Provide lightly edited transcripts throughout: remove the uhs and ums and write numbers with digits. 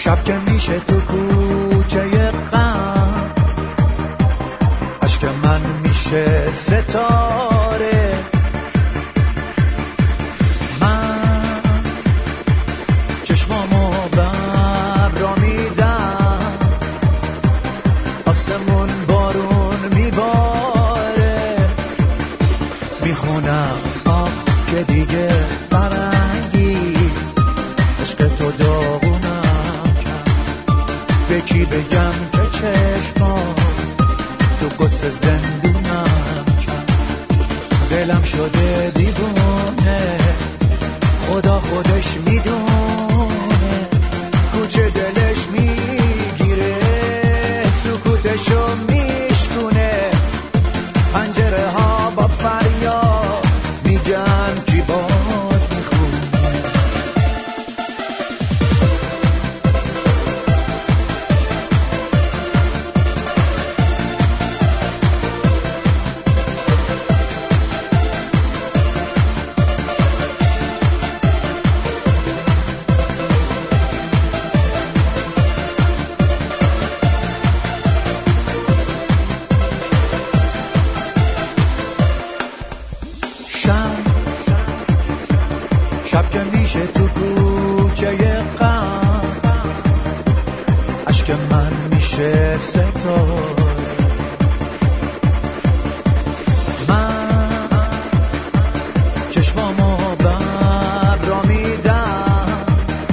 شب که میشه تو کوچه غم، اشک من میشه ستاره. من چشمامو بر را میدم، آسمون بارون میباره. میخونم آه که دیگه فرنگیست، عشق تو داغونم کرد. به کی بگم که چشمام تو قصه زندونم کرد. دلم شده دیوونه، خدا خودش میدونه. کوچه دلش میگیره، سکوتشو میشکونه. پنجره ها با فریاد میگن کی باز میخونه. شب که میشه تو کوچه غم، اشک من میشه ستاره. من چشمامو بر را میدم،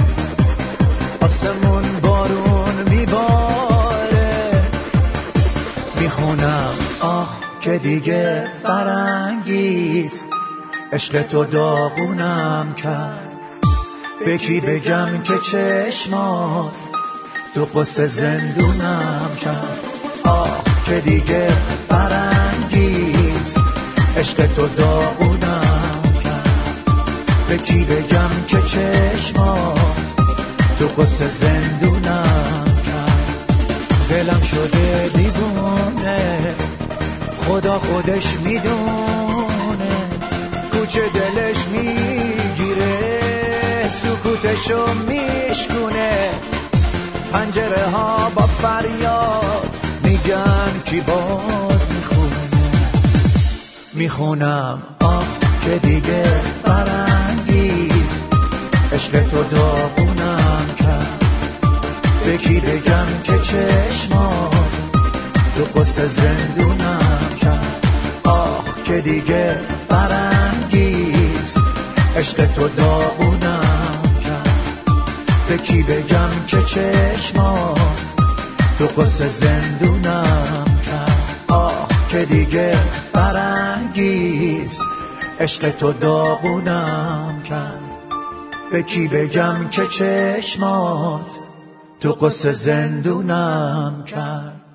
آسمون بارون میباره. میخونم آه که دیگه فرنگیست، عشق تو داغونم کرد. به کی بگم که چشمات تو قصه زندونم کرد. آه که دیگه فرنگیست، عشق تو داغونم کرد. به کی بگم که چشمات تو قصه زندونم کرد. دلم شده دیوونه، خدا خودش میدونه. کوچه دلش میگیره، سکوتشو میشکونه. پنجره ها با فریاد میگن کی باز میخونه. میخونم آه که دیگه فرنگیست، عشق تو داغونم کرد. به کی بگم که چشمات تو قصه زندونم کرد. آه که دیگه فرنگیست، عشق تو داغونم کرد. به کی بگم که چشمات تو قصه زندونم کرد. آه که دیگه فرنگیست، عشق تو داغونم کرد. به کی بگم که چشمات تو قصه زندونم کرد.